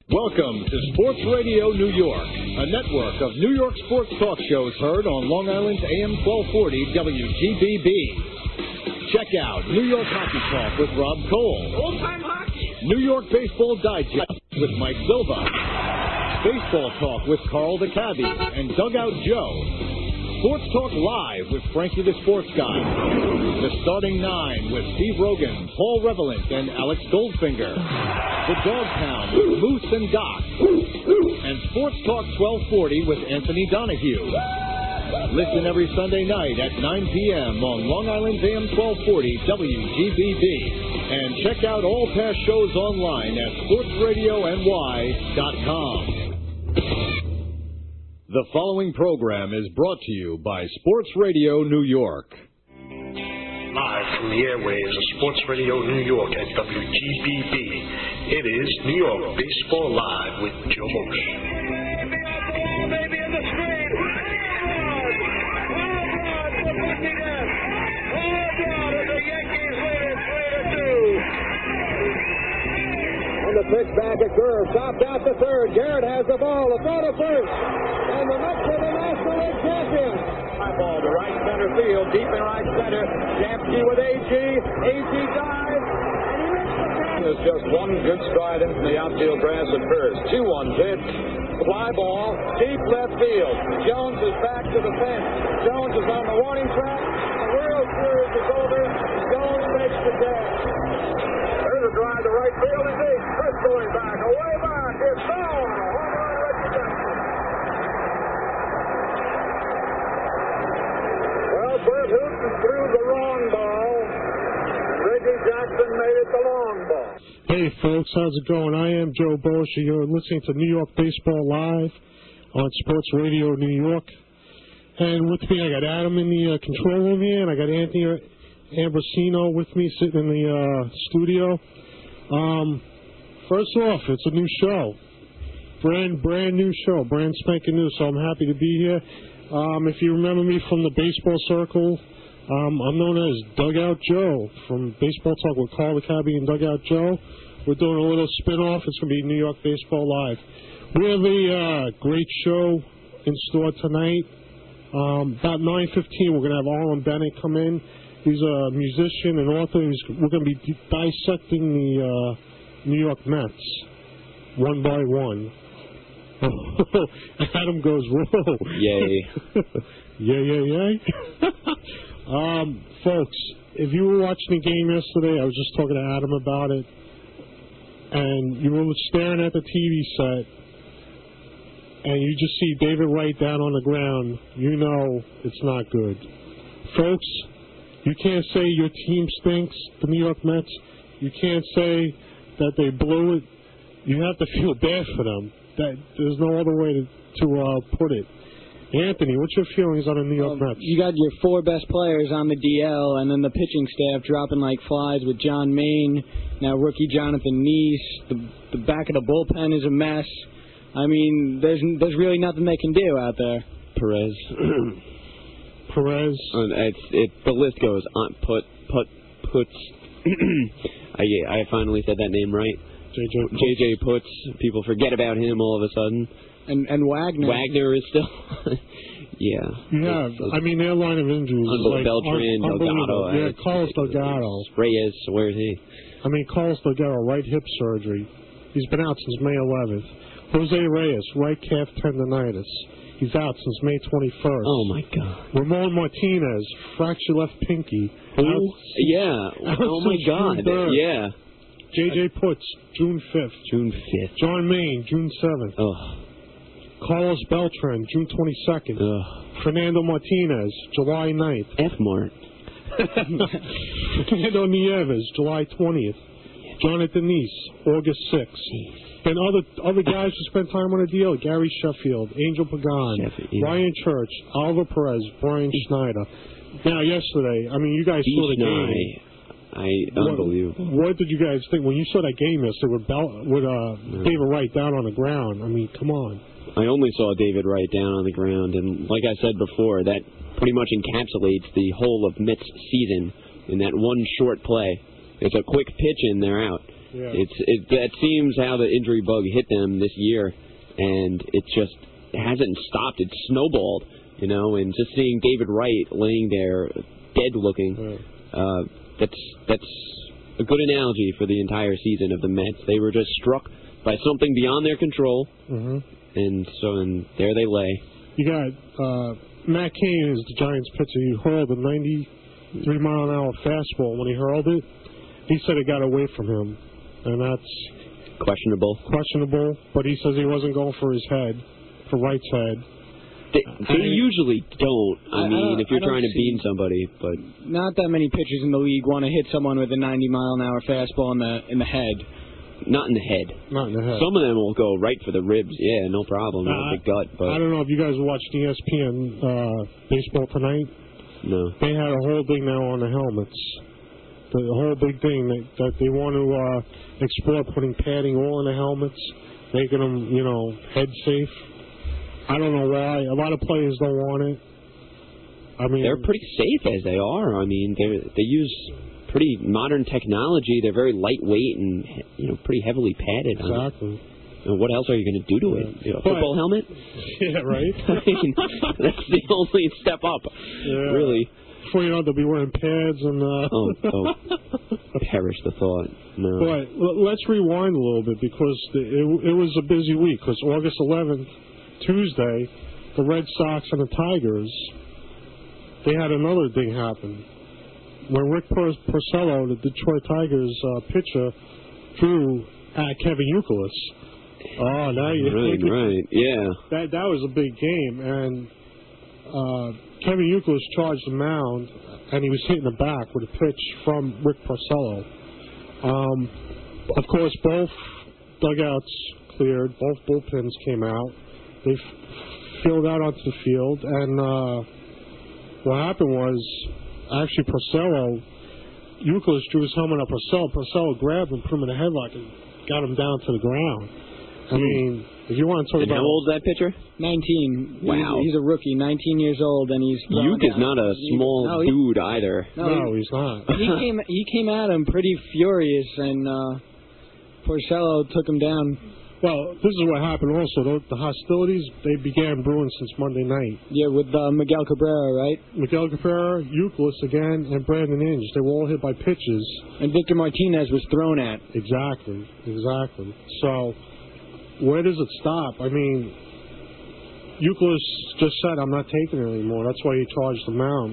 Welcome to Sports Radio New York, a network of New York sports talk shows heard on Long Island's AM 1240 WGBB. Check out New York Hockey Talk with Rob Cole. Old-time hockey. New York Baseball Digest with Mike Silva. Baseball Talk with Carl the Cabbie and Dugout Joe. Sports Talk Live with Frankie the Sports Guy. The Starting Nine with Steve Rogan, Paul Revelant, and Alex Goldfinger. The Dog Pound with Moose and Doc. And Sports Talk 1240 with Anthony Donahue. Listen every Sunday night at 9 p.m. on Long Island's AM 1240 WGBB. And check out all past shows online at sportsradiony.com. The following program is brought to you by Sports Radio New York. Live from the airwaves of Sports Radio New York at WGBB, it is New York Baseball Live with Joe Mosh. Baby in the street. And the pitch back at Kerr, stopped out to third. Garrett has the ball, the throw to first. And the Mets are the National League champions. High ball to right center field, deep in right center. Shamsky with A.G. A.G. dives. And he makes the catch. There's just one good stride into the outfield grass at first. 2-1 pitch. Fly ball, deep left field. Jones is back to the fence. Jones is on the warning track. The World Series is over. Jones makes the catch. There's a drive to right field and deep. Chris going back, away back. It's gone. Home run, Reggie Jackson. Well, Bert Hooton threw the wrong ball. Reggie Jackson made it the long ball. Hey, folks, how's it going? I am Joe Bosher. You're listening to New York Baseball Live on Sports Radio New York. And with me, I got Adam in the control room here, and I got Anthony Ambrosino with me sitting in the studio. First off, it's a new show. Brand new show. Brand spanking new, so I'm happy to be here. If you remember me from the baseball circle, I'm known as Dugout Joe from Baseball Talk with Carl the Cabbie and Dugout Joe. We're doing a little spin-off. It's going to be New York Baseball Live. We have a great show in store tonight. About 9:15, we're going to have Arlen Bennett come in. He's a musician and author. We're going to be dissecting the New York Mets one by one. Adam goes, whoa. Yay. Yay. Folks, if you were watching the game yesterday, I was just talking to Adam about it, and you were staring at the TV set, and you just see David Wright down on the ground, you know it's not good. Folks, you can't say your team stinks, the New York Mets. You can't say that they blew it. You have to feel bad for them. There's no other way to put it. Anthony, what's your feelings on the New York Mets? You got your four best players on the DL, and then the pitching staff dropping like flies with John Maine, now rookie Jonathan Neese. The back of the bullpen is a mess. I mean, there's really nothing they can do out there. Perez. The list goes on. Puts. I finally said that name right. JJ Puts. People forget about him all of a sudden. And Wagner. Wagner is still. Yeah. Yeah. I mean, their line of injuries is like Beltran, Delgado. Yeah, Carlos Delgado. Reyes. Where is he? I mean, Carlos Delgado, right hip surgery. He's been out since May 11th. Jose Reyes, right calf tendonitis. He's out since May 21st. Oh, my God. Ramon Martinez, fractured left pinky. Who? Yeah. Oh, my God. Yeah. J.J. Puts, June 5th. June 5th. John Maine, June 7th. Ugh. Carlos Beltran, June 22nd. Ugh. Fernando Martinez, July 9th. F-Mart. Fernando Nieves, July 20th. Jonathan Neese, August 6th. And other guys who spent time on the deal, Gary Sheffield, Angel Pagan, Ryan Church, Oliver Perez, Brian Schneider. Now, yesterday, I mean, you guys saw the game. Unbelievable. What did you guys think when you saw that game yesterday with David Wright down on the ground? I mean, come on. I only saw David Wright down on the ground, and like I said before, that pretty much encapsulates the whole of Mets season in that one short play. It's a quick pitch and they're out. Yeah. That seems how the injury bug hit them this year, and it just hasn't stopped. It's snowballed, you know. And just seeing David Wright laying there, dead looking, that's a good analogy for the entire season of the Mets. They were just struck by something beyond their control, and there they lay. You got Matt Cain is the Giants pitcher. He hurled a 93-mile-an-hour fastball. When he hurled it, he said it got away from him, and that's questionable. But he says he wasn't going for his head, for Wright's head. They usually don't. I mean, if you're trying to beat somebody, but not that many pitchers in the league want to hit someone with a 90-mile-an-hour fastball in the head. Not in the head. Not in the head. Some of them will go right for the ribs. Yeah, no problem. The gut. But I don't know if you guys watched ESPN Baseball Tonight. No. They had a whole thing now on the helmets. The whole big thing that they want to explore putting padding all in the helmets, making them, head safe. I don't know why. A lot of players don't want it. I mean, they're pretty safe as they are. I mean, they use pretty modern technology. They're very lightweight and pretty heavily padded. Exactly. What else are you going to do to it? A football helmet? Yeah, right. I mean, that's the only step up. Yeah. Really. Before you know, they'll be wearing pads and. Perish the thought. No. But let's rewind a little bit because it was a busy week. Because August 11th, Tuesday, the Red Sox and the Tigers, they had another thing happen. When Rick Porcello, the Detroit Tigers pitcher, threw at Kevin Youkilis. Oh, now you right, yeah. That was a big game, and Kevin Youkilis charged the mound, and he was hitting the back with a pitch from Rick Porcello. Of course, both dugouts cleared, both bullpens came out. They filled out onto the field, and what happened was, actually, Porcello, Youkilis drew his helmet up. Porcello grabbed him, put him in a headlock, and got him down to the ground. I mean, if you want to talk about... how old is that pitcher? 19. Wow. He's a rookie, 19 years old, and he's... Yuke is not a small dude either. No, he's not. He came at him pretty furious, and Porcello took him down. Well, this is what happened also. The hostilities, they began brewing since Monday night. Yeah, with Miguel Cabrera, right? Miguel Cabrera, Youkilis again, and Brandon Inge. They were all hit by pitches. And Victor Martinez was thrown at. Exactly. So, where does it stop? I mean, Youkilis just said, I'm not taking it anymore. That's why he charged the mound.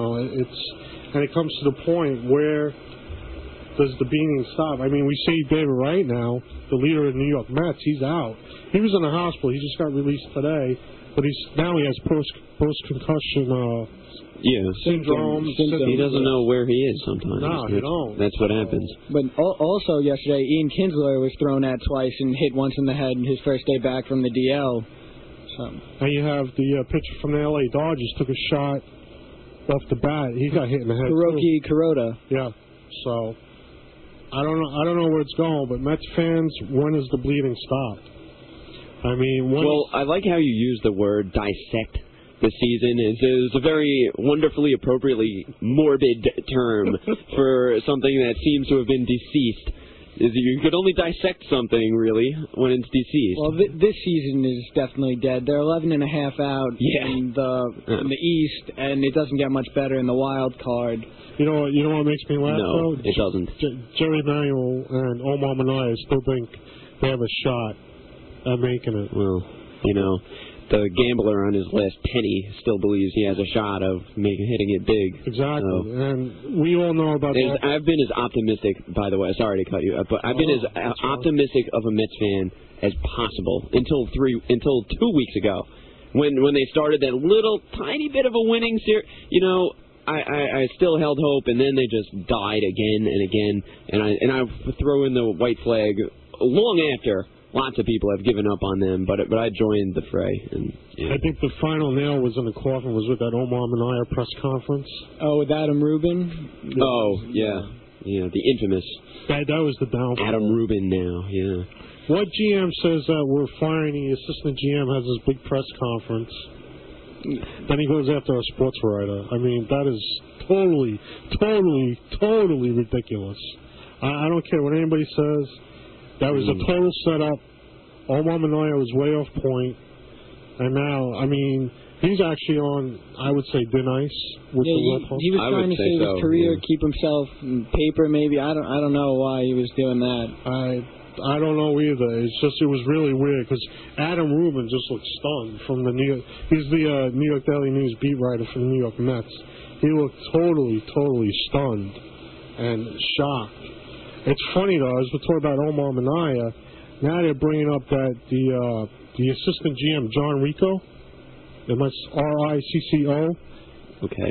And it comes to the point where does the beating stop? I mean, we see David Wright now, the leader of the New York Mets. He's out. He was in the hospital. He just got released today, but he has post-concussion syndrome. He doesn't know where he is sometimes. No, he don't. That's what happens. But also yesterday, Ian Kinsler was thrown at twice and hit once in the head his first day back from the DL. So. And you have the pitcher from the L.A. Dodgers took a shot off the bat. He got hit in the head. Hiroki Kuroda. Yeah. So. I don't know where it's going, but Mets fans, when is the bleeding stopped? I mean, I like how you use the word dissect this season. It's a very wonderfully, appropriately morbid term for something that seems to have been deceased. You could only dissect something, really, when it's deceased. Well, this season is definitely dead. They're 11.5 out in the East, and it doesn't get much better in the wild card. You know what makes me laugh, though? No, it doesn't. Jerry Manuel and Omar Minaya still think they have a shot at making it. Well, the gambler on his list, Penny, still believes he has a shot of hitting it big. Exactly. So, and we all know about that. I've been as optimistic, by the way, sorry to cut you, but I've been as optimistic of a Mets fan as possible until 2 weeks ago when they started that little tiny bit of a winning series. I still held hope, and then they just died again and again. And I throw in the white flag long after lots of people have given up on them, but I joined the fray. And I think the final nail was in the coffin was with that Omar Minaya press conference. Oh, with Adam Rubin. Oh yeah, the infamous. That was the downfall. Adam Rubin now, yeah. What GM says that we're firing the assistant GM has this big press conference? Then he goes after a sports writer. I mean, that is totally ridiculous. I don't care what anybody says. That was a total setup. Omar Minaya was way off point. And now, I mean, he's actually on, I would say, thin ice with the World Post. He was trying to save his career, keep himself in paper maybe. I don't know why he was doing that. I don't know either. It's just, it was really weird because Adam Rubin just looked stunned from the New York. He's the New York Daily News beat writer for the New York Mets. He looked totally stunned and shocked. It's funny though, as we're talking about Omar Minaya, now they're bringing up that the assistant GM John Ricco, RICCO. Okay.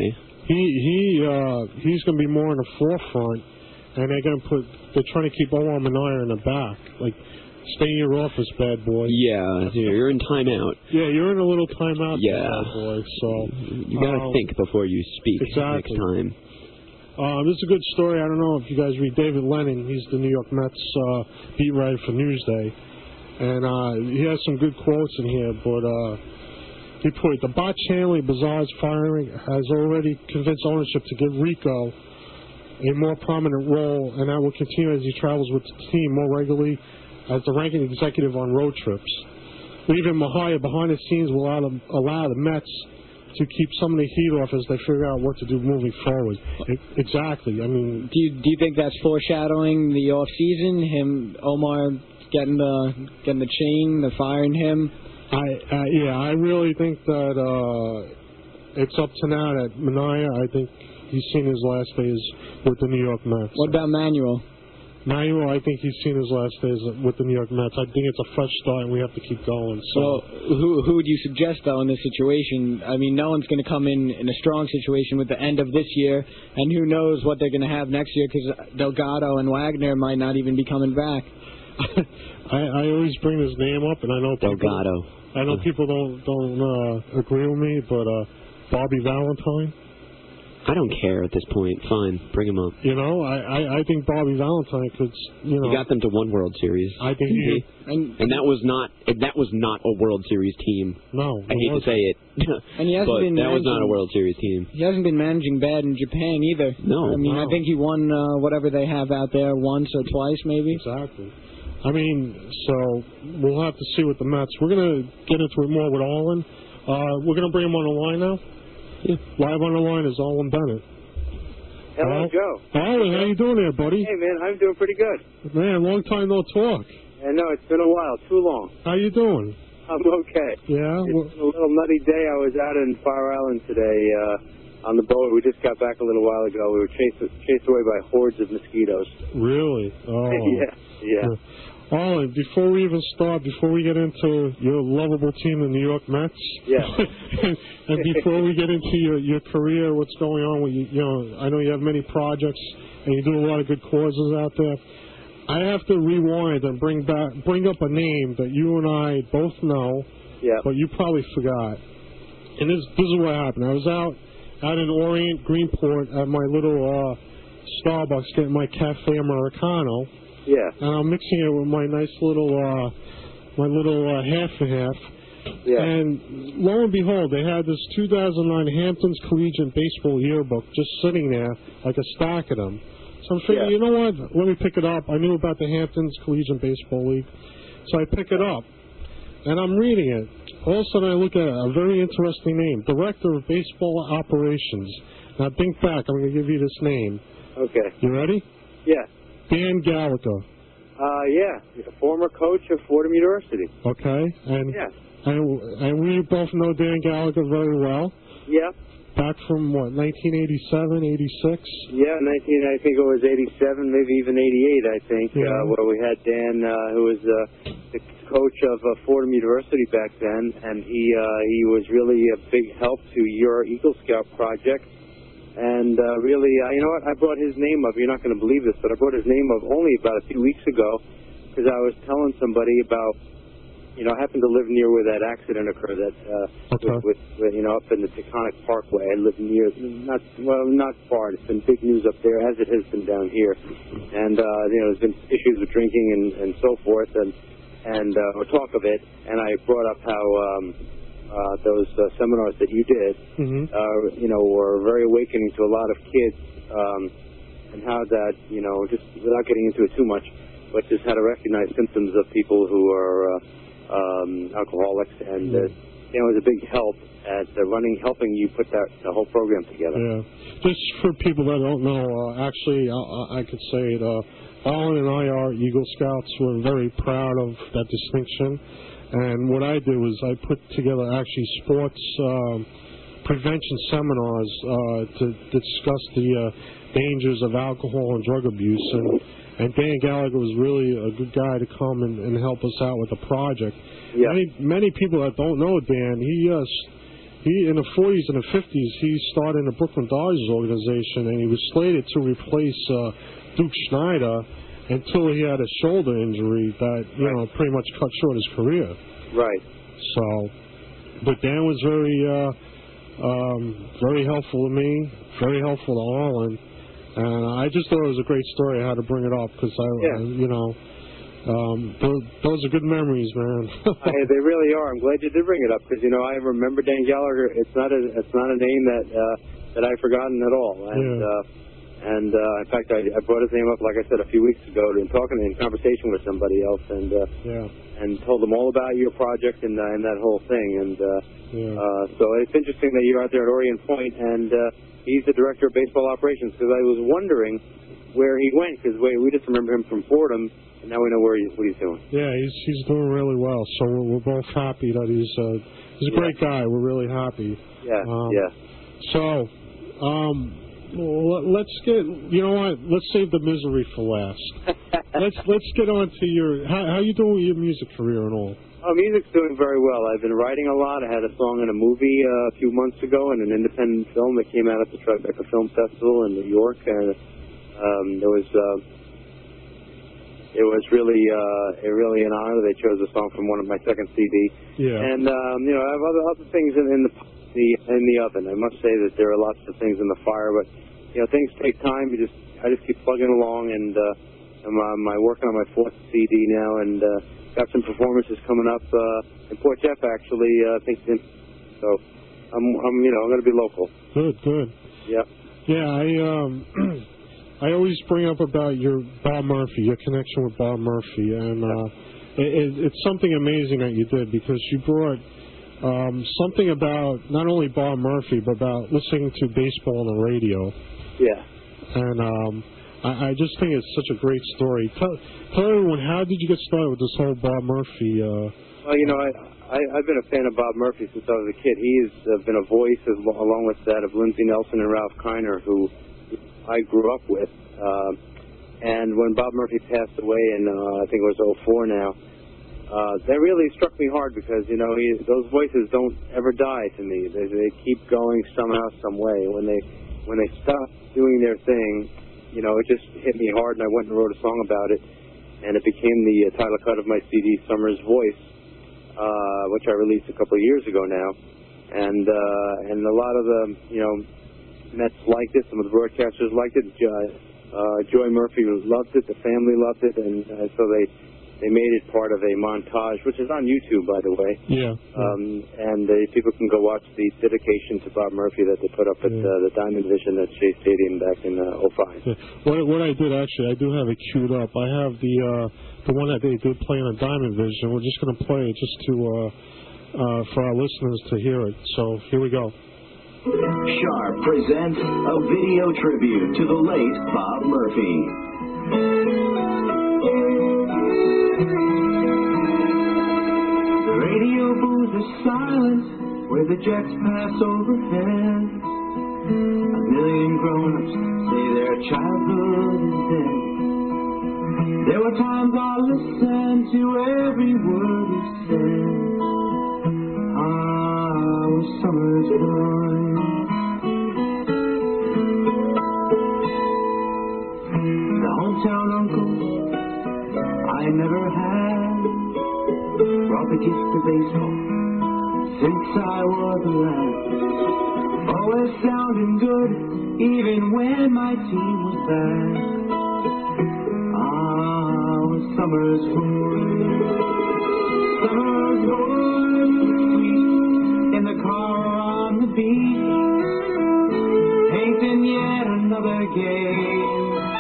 He's going to be more in the forefront, and they're trying to keep Omar Minaya in the back, like stay in your office, bad boy. Yeah, you're in timeout. Yeah, you're in a little timeout, bad boy. So you got to think before you speak next time. This is a good story. I don't know if you guys read David Lennon. He's the New York Mets beat writer for Newsday. And he has some good quotes in here, but he put, the Botch Hanley Bazaar's firing has already convinced ownership to give Rico a more prominent role, and that will continue as he travels with the team more regularly as the ranking executive on road trips. Leaving Minaya behind the scenes will allow the Mets to keep some of the heat off as they figure out what to do moving forward. Exactly. I mean, do you think that's foreshadowing the off season? Omar getting the chain, the firing him. I really think that it's up to now that Minaya, I think he's seen his last days with the New York Mets. What about Manuel? Manuel, I think he's seen his last days with the New York Mets. I think it's a fresh start, and we have to keep going. So, well, who would you suggest, though, in this situation? I mean, no one's going to come in a strong situation with the end of this year, and who knows what they're going to have next year, because Delgado and Wagner might not even be coming back. I always bring his name up, and I know Delgado. I know people don't agree with me, but Bobby Valentine. I don't care at this point. Fine, bring him up. You know, I think Bobby Valentine could. You know, he got them to one World Series. I think and that was not a World Series team. No, I hate to say it. And he hasn't been that was not a World Series team. He hasn't been managing bad in Japan either. No, I mean, I think he won whatever they have out there once or twice, maybe. Exactly. I mean, so we'll have to see with the Mets. We're gonna get into it more with Arlen. We're gonna bring him on the line now. Yeah. Live on the line is Arlen Bennett. Hello, Joe. Arlen, how you doing there, buddy? Hey, man, I'm doing pretty good. Man, long time no talk. I know, it's been a while, too long. How you doing? I'm okay. Yeah? It's a little nutty day. I was out in Fire Island today on the boat. We just got back a little while ago. We were chased away by hordes of mosquitoes. Really? Oh. Yeah. Arlen, before we even start, before we get into your lovable team, the New York Mets, and before we get into your career, what's going on with you, I know you have many projects and you do a lot of good causes out there. I have to rewind and bring up a name that you and I both know, but you probably forgot. And this is what happened. I was out in Orient, Greenport, at my little Starbucks getting my Cafe Americano. Yeah. And I'm mixing it with my nice little half and half. Yeah. And lo and behold, they had this 2009 Hamptons Collegiate Baseball Yearbook just sitting there like a stack of them. So I'm thinking, you know what? Let me pick it up. I knew about the Hamptons Collegiate Baseball League. So I pick it up. And I'm reading it. All of a sudden I look at a very interesting name. Director of Baseball Operations. Now think back. I'm going to give you this name. Okay. You ready? Yeah. Dan Gallagher. Yeah. Former coach of Fordham University. Okay. And we both know Dan Gallagher very well. Yeah. Back from, what, 1987, 86? Yeah, I think it was 87, maybe even 88, I think, where we had Dan, who was the coach of Fordham University back then, and he was really a big help to your Eagle Scout project. And really, you know what, I brought his name up. You're not going to believe this, but I brought his name up only about a few weeks ago because I was telling somebody about, I happened to live near where that accident occurred, that with up in the Taconic Parkway. I live near, not far. It's been big news up there, as it has been down here. And there's been issues with drinking and so forth, and or talk of it. And I brought up how those seminars that you did, were very awakening to a lot of kids. and how that, just without getting into it too much, but just how to recognize symptoms of people who are alcoholics, and Dan was a big help at helping you put the whole program together. Yeah. Just for people that don't know, actually, I could say it. Alan and I are Eagle Scouts. We're very proud of that distinction. And what I do is I put together actually sports prevention seminars to discuss the dangers of alcohol and drug abuse. And Dan Gallagher was really a good guy to come and help us out with the project. Yeah. Many people that don't know Dan, he in the 40s and the 50s, he started in the Brooklyn Dodgers organization, and he was slated to replace Duke Schneider until he had a shoulder injury that, pretty much cut short his career. Right. So, but Dan was very helpful to me, very helpful to Arlen, and I just thought it was a great story. I had to bring it up because those are good memories, man. They really are. I'm glad you did bring it up because I remember Dan Gallagher. It's not a name that I've forgotten at all. And in fact, I brought his name up, like I said, a few weeks ago, in conversation with somebody else, and told them all about your project and that whole thing. And so it's interesting that you're out there at Orient Point, and he's the director of baseball operations, because I was wondering where he went, because we just remember him from Fordham, and now we know what he's doing. Yeah, he's doing really well. So we're both happy that he's a great guy. We're really happy. Yeah. So, let's get. You know what? Let's save the misery for last. let's get on to your. How you doing with your music career and all? Oh, music's doing very well. I've been writing a lot. I had a song in a movie a few months ago, and an independent film that came out at the Tribeca Film Festival in New York, and it was really an honor. They chose a song from my second CD. Yeah. And I have other things in the oven. I must say that there are lots of things in the fire, but things take time. I just keep plugging along, and I'm working on my fourth CD now, and got some performances coming up in Port Jeff, actually. I think so. I'm going to be local. Good. Yeah. Yeah. I always bring up about your Bob Murphy, your connection with Bob Murphy, and it's something amazing that you did, because you brought something about not only Bob Murphy, but about listening to baseball on the radio. Yeah. And I just think it's such a great story. Tell everyone, how did you get started with this whole Bob Murphy? Well, I've been a fan of Bob Murphy since I was a kid. He's been a voice, along with that of Lindsey Nelson and Ralph Kiner, who I grew up with. And when Bob Murphy passed away in, I think it was 2004 now, that really struck me hard, because, those voices don't ever die to me. They keep going somehow, some way. When they stop doing their thing, it just hit me hard, and I went and wrote a song about it, and it became the title cut of my CD, Summer's Voice, which I released a couple of years ago now. And a lot of the, Mets liked it, some of the broadcasters liked it. Joy Murphy loved it, the family loved it, and so they made it part of a montage, which is on YouTube, by the way. Yeah. And people can go watch the dedication to Bob Murphy that they put up at the Diamond Vision at Shea Stadium back in 2005. Yeah. What I did, actually, I do have it queued up. I have the one that they did play on Diamond Vision. We're just going to play it just to for our listeners to hear it. So here we go. Sharp presents a video tribute to the late Bob Murphy. The radio booth is silent where the jets pass overhead. A million grown-ups say their childhood is dead. There were times I listened to every word he said. I was summer's boy. The hometown uncle I never had brought the gift of baseball since I was a lad. Always sounding good, even when my team was bad. I was summer's boy. Summer's boy, sweet in the car on the beat, painting yet another game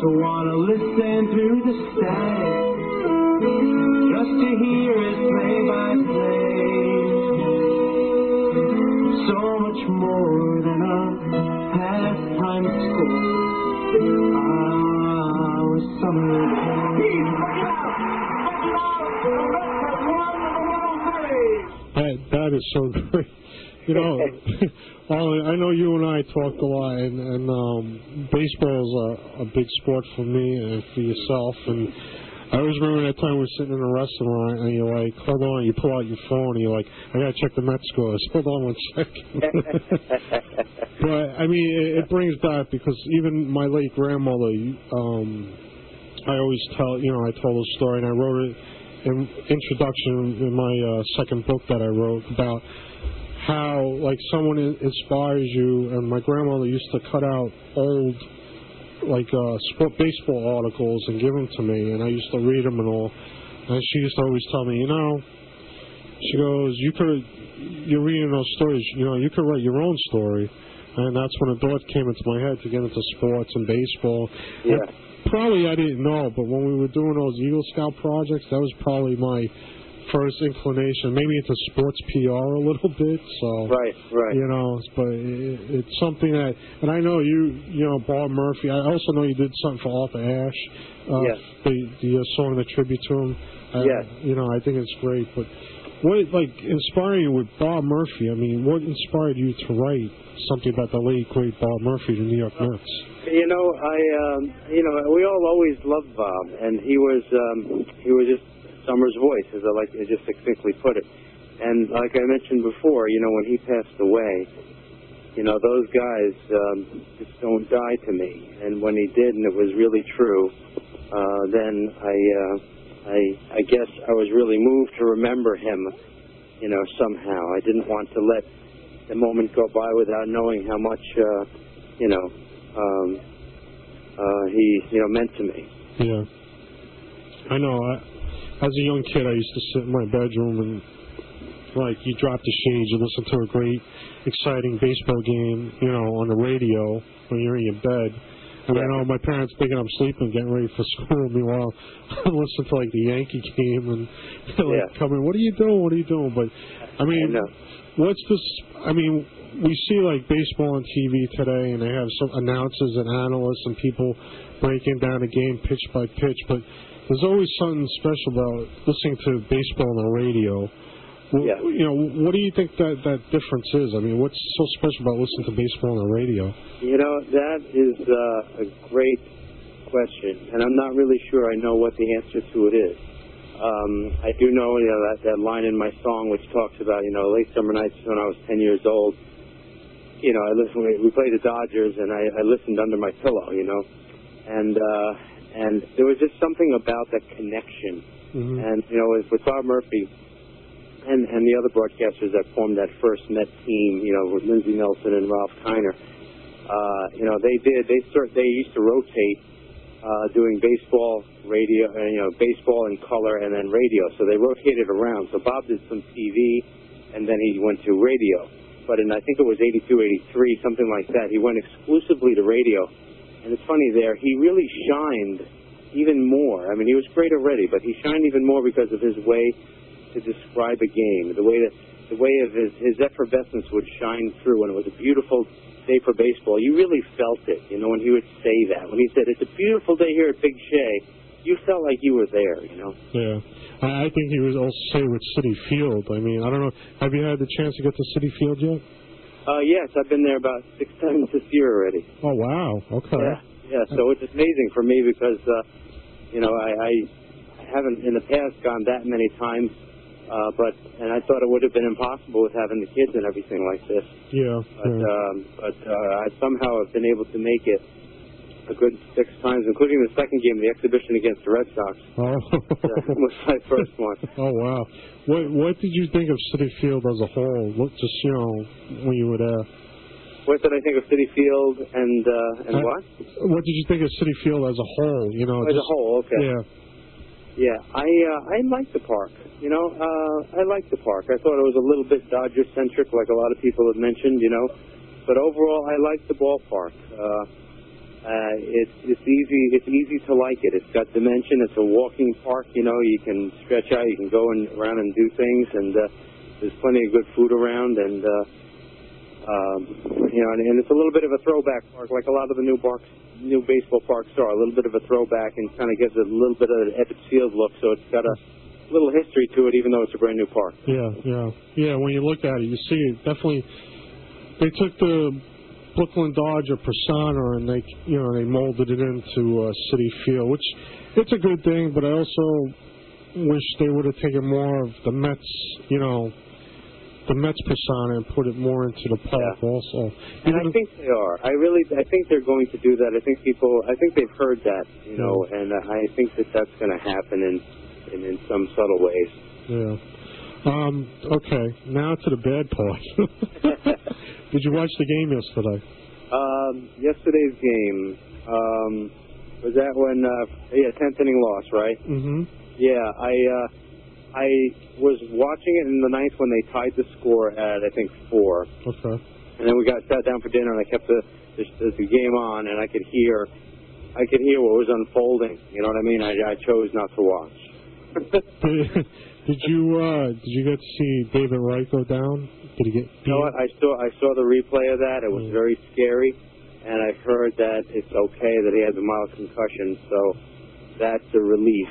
to want to listen through the static, just to hear it play-by-play. So much more than a halftime score. Our summer that is so great. You know, Ollie, I know you and I talk a lot, and baseball is a big sport for me and for yourself. And I always remember that time we were sitting in a restaurant, and you're like, hold on, you pull out your phone, and you're like, I got to check the Mets scores. Hold on 1 second. But, I mean, it brings back, because even my late grandmother, I always tell, I told a story, and I wrote it in introduction in my second book that I wrote about how, like, someone inspires you, and my grandmother used to cut out old, like, baseball articles and give them to me, and I used to read them and all, and she used to always tell me, she goes, you're reading those stories, you could write your own story, and that's when a thought came into my head to get into sports and baseball. Yeah. And probably I didn't know, but when we were doing those Eagle Scout projects, that was probably my first inclination, maybe into sports PR a little bit. So right. But it's something that, and I know Bob Murphy. I also know you did something for Arthur Ashe. Yes. The song, the tribute to him. Yes. I think it's great. But what inspired you with Bob Murphy? I mean, what inspired you to write something about the late great Bob Murphy, the New York Mets? We all always loved Bob, and he was just summer's voice, as I like to just succinctly put it. And like I mentioned before, when he passed away, those guys just don't die to me. And when he did, and it was really true, then I guess I was really moved to remember him, somehow. I didn't want to let the moment go by without knowing how much, he, meant to me. Yeah. I know. As a young kid, I used to sit in my bedroom and, you drop the shades, you listen to a great, exciting baseball game, on the radio when you're in your bed. And I know my parents thinking I'm sleeping, getting ready for school. Meanwhile, I'm listening to, the Yankee game and, come in, what are you doing? But, I mean, what's this, we see, baseball on TV today, and they have some announcers and analysts and people breaking down a game pitch by pitch, but there's always something special about listening to baseball on the radio. What do you think that difference is? I mean, what's so special about listening to baseball on the radio? That is a great question, and I'm not really sure I know what the answer to it is. I do know, that line in my song which talks about, late summer nights when I was 10 years old. I listened. We played the Dodgers, and I listened under my pillow, and there was just something about that connection. Mm-hmm. And, with Bob Murphy and the other broadcasters that formed that first Met team, with Lindsey Nelson and Ralph Kiner, they used to rotate doing baseball, radio, baseball in color, and then radio. So they rotated around. So Bob did some TV, and then he went to radio. But I think it was 82, 83, something like that, he went exclusively to radio. And it's funny there, he really shined even more. I mean, he was great already, but he shined even more because of his way to describe a game, the way of his effervescence would shine through. When it was a beautiful day for baseball, you really felt it, when he would say that. When he said, it's a beautiful day here at Big Shea, you felt like you were there, Yeah. I think he would also say with Citi Field. I mean, I don't know. Have you had the chance to get to Citi Field yet? Yes, I've been there about 6 times this year already. Oh, wow. Okay. Yeah. So it's amazing for me because, I haven't in the past gone that many times, and I thought it would have been impossible with having the kids and everything like this. Yeah. But I somehow have been able to make it a good 6 times, including the second game, the exhibition against the Red Sox. Oh. That was my first one. Oh, wow. What did you think of Citi Field as a whole? When you were there? What did I think of Citi Field and what? What did you think of Citi Field as a whole? As a whole, okay. Yeah. Yeah, I liked the park. I liked the park. I thought it was a little bit Dodger-centric, like a lot of people have mentioned, But overall, I liked the ballpark. It's easy to like it. It's got dimension. It's a walking park. You know, you can stretch out. You can go around and do things, and there's plenty of good food around, and you know, and it's a little bit of a throwback park, like a lot of the new baseball parks are. A little bit of a throwback, and kind of gives it a little bit of an Ebbets Field look. So it's got a little history to it, even though it's a brand new park. Yeah. When you look at it, you see it definitely. They took the Brooklyn Dodger persona and they molded it into Citi Field, which it's a good thing. But I also wish they would have taken more of the Mets, the Mets persona and put it more into the park also. And I think they are. I think they're going to do that. I think they've heard that, and I think that's going to happen in some subtle ways. Yeah. Okay, now to the bad part. Did you watch the game yesterday? Yesterday's game, was that when, 10th inning loss, right? Mm-hmm. Yeah, I was watching it in the ninth when they tied the score at, I think, 4. Okay. And then we sat down for dinner, and I kept the game on, and I could hear what was unfolding. You know what I mean? I chose not to watch. Did you get to see David Wright go down? Did he get beat? You know what? I saw the replay of that. It was very scary, and I've heard that it's okay that he has a mild concussion, so that's a relief.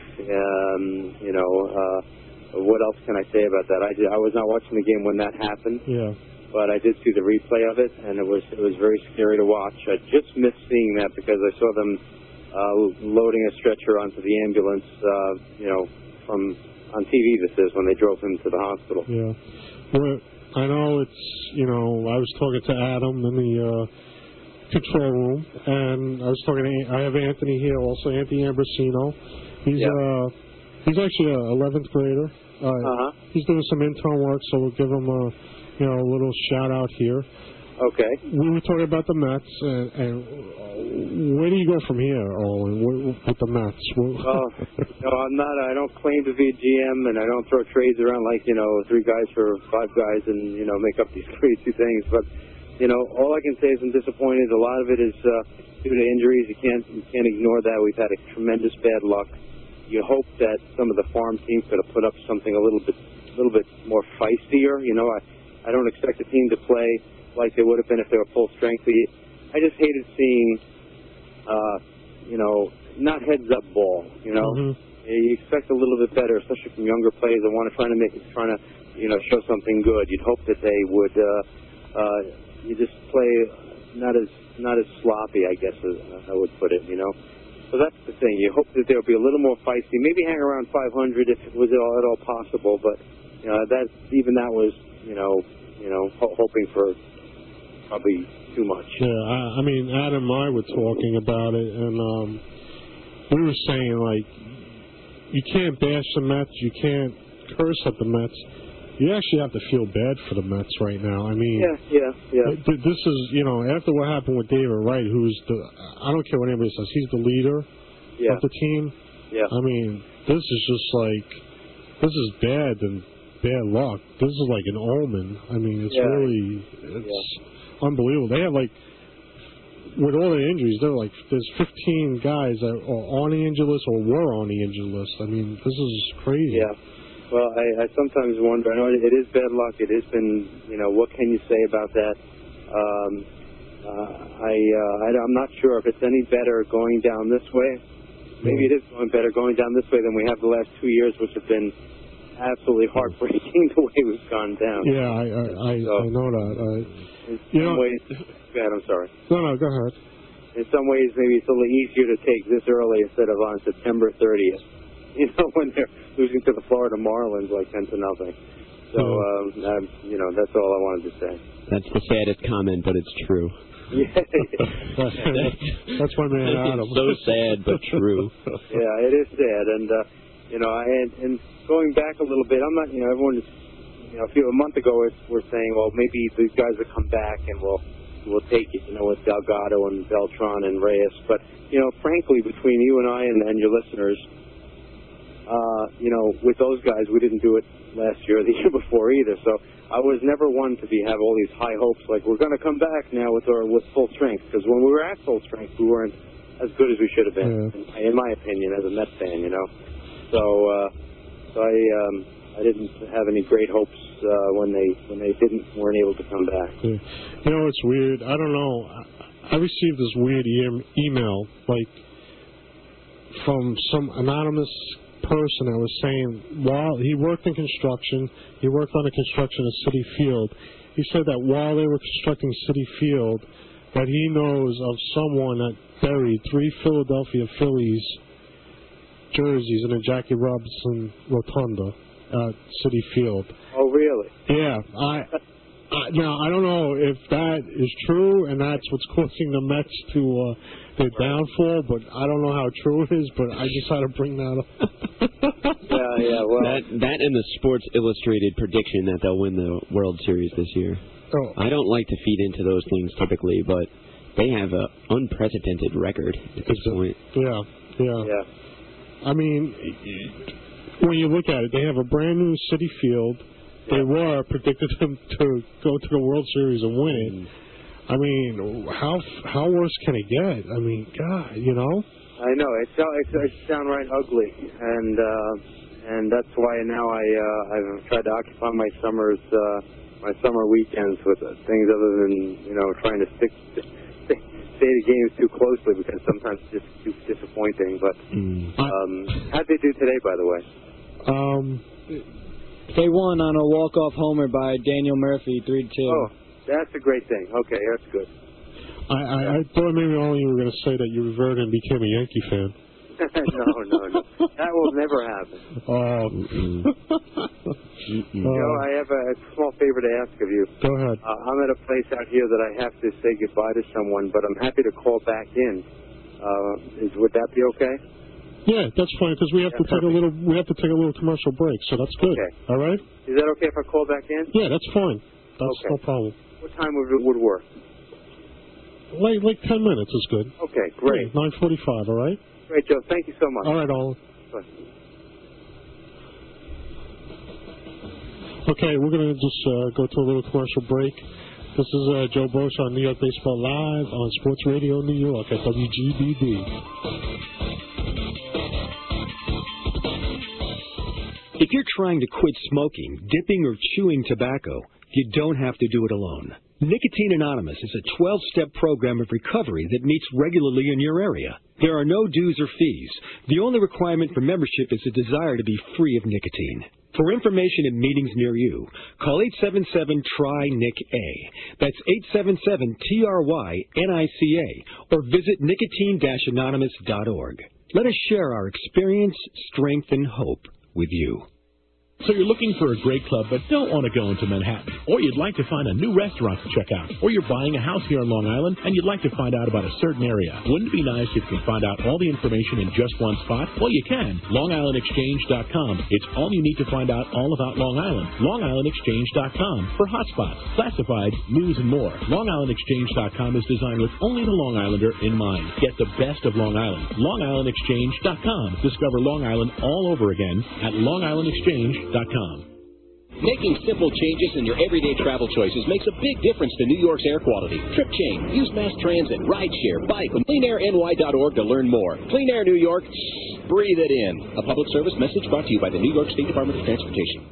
What else can I say about that? I was not watching the game when that happened. Yeah. But I did see the replay of it, and it was very scary to watch. I just missed seeing that because I saw them loading a stretcher onto the ambulance, from on TV. This is when they drove him to the hospital. Yeah. Well, I know it's I was talking to Adam in the control room, and I have Anthony here also, Anthony Ambrosino. He's actually an 11th grader. He's doing some intern work, so we'll give him a little shout out here. Okay. We were talking about the Mets, and where do you go from here, Olin, with the Mets? I'm not. I don't claim to be a GM, and I don't throw trades around like 3 guys for 5 guys, and make up these crazy things. But all I can say is I'm disappointed. A lot of it is due to injuries. You can't ignore that. We've had a tremendous bad luck. You hope that some of the farm teams could have put up something a little bit more feistier. I don't expect the team to play like they would have been if they were full strength. I just hated seeing, not heads up ball. Mm-hmm. You expect a little bit better, especially from younger players that want to trying to show something good. You'd hope that they would, you just play not as sloppy, I guess, as I would put it. So that's the thing. You hope that there'll be a little more feisty. Maybe hang around 500 if it was at all possible. But that was hoping for probably too much. Yeah, I mean, Adam and I were talking about it, and we were saying you can't bash the Mets, you can't curse at the Mets. You actually have to feel bad for the Mets right now. I mean, yeah. This is, after what happened with David Wright, I don't care what anybody says, he's the leader of the team. Yeah. I mean, this is just this is bad and bad luck. This is like an omen. I mean, it's unbelievable. They have with all the injuries, there's 15 guys that are on the injured list or were on the injured list. I mean, this is crazy. Yeah. Well, I sometimes wonder. I know it is bad luck. It has been, what can you say about that? I'm not sure if it's any better going down this way. Maybe it is better going down this way than we have the last 2 years, which have been absolutely heartbreaking the way we've gone down. Yeah, I know that. In some ways, go ahead, I'm sorry. No, go ahead. In some ways, maybe it's a little easier to take this early instead of on September 30th. When they're losing to the Florida Marlins 10-0. So, that's all I wanted to say. That's the saddest comment, but it's true. Yeah. That's my man Adam. It's so sad, but true. Yeah, it is sad, and and going back a little bit, I'm not. Everyone is. A month ago we're saying, well, maybe these guys will come back and we'll take it. With Delgado and Beltran and Reyes, but frankly, between you and I and your listeners. with those guys, we didn't do it last year or the year before either. So I was never one to have all these high hopes, like we're going to come back now with full strength. Because when we were at full strength, we weren't as good as we should have been, in my opinion, as a Mets fan. So I didn't have any great hopes when they weren't able to come back. Yeah. It's weird. I don't know. I received this weird email, from some anonymous person that was saying while he worked in construction, he worked on the construction of Citi Field. He said that while they were constructing Citi Field, that he knows of someone that buried 3 Philadelphia Phillies jerseys in a Jackie Robinson rotunda at Citi Field. Oh, really? Yeah. Now, I don't know if that is true and that's what's causing the Mets to their downfall, but I don't know how true it is, but I just had to bring that up. Well, that and the Sports Illustrated prediction that they'll win the World Series this year. Oh. I don't like to feed into those things typically, but they have an unprecedented record at this point. Yeah. I mean, when you look at it, they have a brand new Citi Field. They predicted them to go to the World Series and win it. I mean, how worse can it get? I mean, God, I know it's downright ugly, and that's why now I've tried to occupy my summer weekends with things other than trying to stay the games too closely, because sometimes it's just too disappointing. But how'd they do today, by the way? They won on a walk-off homer by Daniel Murphy, 3-2. Oh, that's a great thing. Okay, that's good. I thought maybe only you were going to say that you reverted and became a Yankee fan. No. That will never happen. I have a small favor to ask of you. Go ahead. I'm at a place out here that I have to say goodbye to someone, but I'm happy to call back in. Would that be okay? Yeah, that's fine, because we have to take a little commercial break, so that's good. Okay. All right? Is that okay if I call back in? Yeah, that's fine. That's okay. No problem. What time would work? Like 10 minutes is good. Okay, great. 9:45, all right? Great, Joe. Thank you so much. All right, Olin. Bye. Okay, we're going to just go to a little commercial break. This is Joe Bosch on New York Baseball Live on Sports Radio New York at WGBB. If you're trying to quit smoking, dipping, or chewing tobacco, you don't have to do it alone. Nicotine Anonymous is a 12-step program of recovery that meets regularly in your area. There are no dues or fees. The only requirement for membership is a desire to be free of nicotine. For information and meetings near you, call 877-TRY-NIC-A. That's 877-TRY-NICA, or visit nicotine-anonymous.org. Let us share our experience, strength, and hope with you. So you're looking for a great club but don't want to go into Manhattan, or you'd like to find a new restaurant to check out, or you're buying a house here on Long Island and you'd like to find out about a certain area. Wouldn't it be nice if you could find out all the information in just one spot? Well, you can. LongIslandExchange.com. It's all you need to find out all about Long Island. LongIslandExchange.com for hotspots, classifieds, news, and more. LongIslandExchange.com is designed with only the Long Islander in mind. Get the best of Long Island. LongIslandExchange.com. Discover Long Island all over again at LongIslandExchange.com. Making simple changes in your everyday travel choices makes a big difference to New York's air quality. Trip change, use mass transit, rideshare, bike, and cleanairny.org to learn more. Clean Air New York, breathe it in. A public service message brought to you by the New York State Department of Transportation.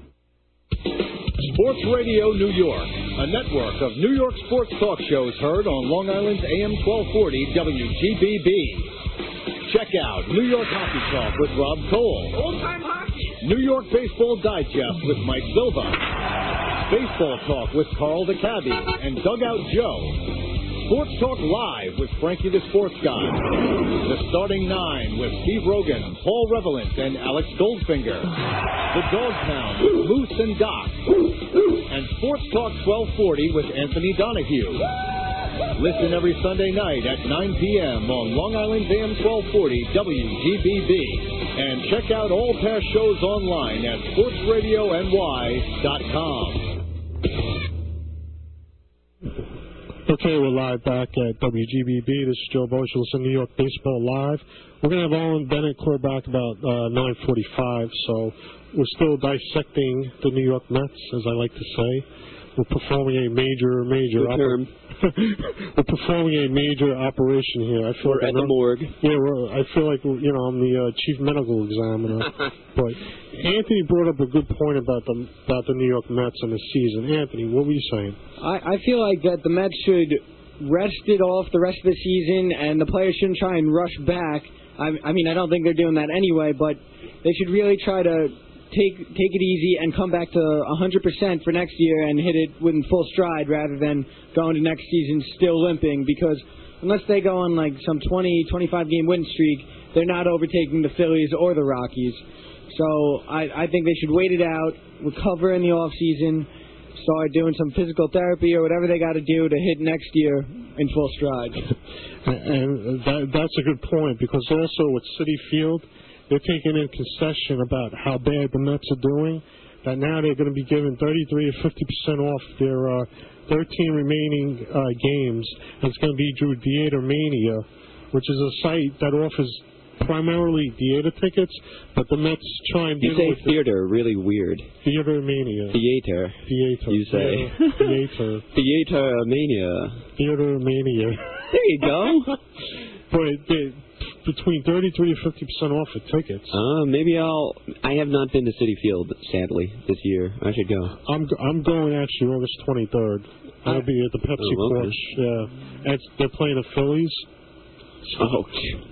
Sports Radio New York, a network of New York sports talk shows heard on Long Island's AM 1240 WGBB. Check out New York Hockey Talk with Rob Cole. Old-time hockey. New York Baseball Digest with Mike Silva. Baseball Talk with Carl the Cabbie and Dugout Joe. Sports Talk Live with Frankie the Sports Guy. The Starting Nine with Steve Rogan, Paul Revelant, and Alex Goldfinger. The Dog Pound with Moose and Doc. And Sports Talk 1240 with Anthony Donahue. Listen every Sunday night at 9 p.m. on Long Island's AM 1240 WGBB. And check out all past shows online at sportsradiony.com. Okay, we're live back at WGBB. This is Joe Bosch. You're listening to New York Baseball Live. We're going to have Alan Bennett quarterback about 9:45, so we're still dissecting the New York Mets, as I like to say. We're performing a major we're performing a major operation here. I feel we're at the morgue. Yeah, I feel like I'm the chief medical examiner. But Anthony brought up a good point about the New York Mets and the season. Anthony, what were you saying? I feel like that the Mets should rest it off the rest of the season, and the players shouldn't try and rush back. I mean, I don't think they're doing that anyway, but they should really try to take it easy and come back to 100% for next year and hit it with full stride rather than going to next season still limping, because unless they go on like some 20-25 game win streak, they're not overtaking the Phillies or the Rockies. So I think they should wait it out, recover in the off season, start doing some physical therapy or whatever they got to do to hit next year in full stride. And that's a good point, because also with Citi Field, they're taking in concession about how bad the Mets are doing, that now they're going to be giving 33 or 50% off their 13 remaining games. And it's going to be through Theater Mania, which is a site that offers primarily theater tickets, but the Mets try and You say theater really weird. Theater Mania. Theater. You say. Theater. Theater Mania. Theater Mania. There you go. But between 33 and 50% off for tickets. Maybe I have not been to Citi Field, sadly, this year. I should go. I'm going actually August 23rd. I'll be at the Pepsi Porch. Yeah, they're playing the Phillies. Oh,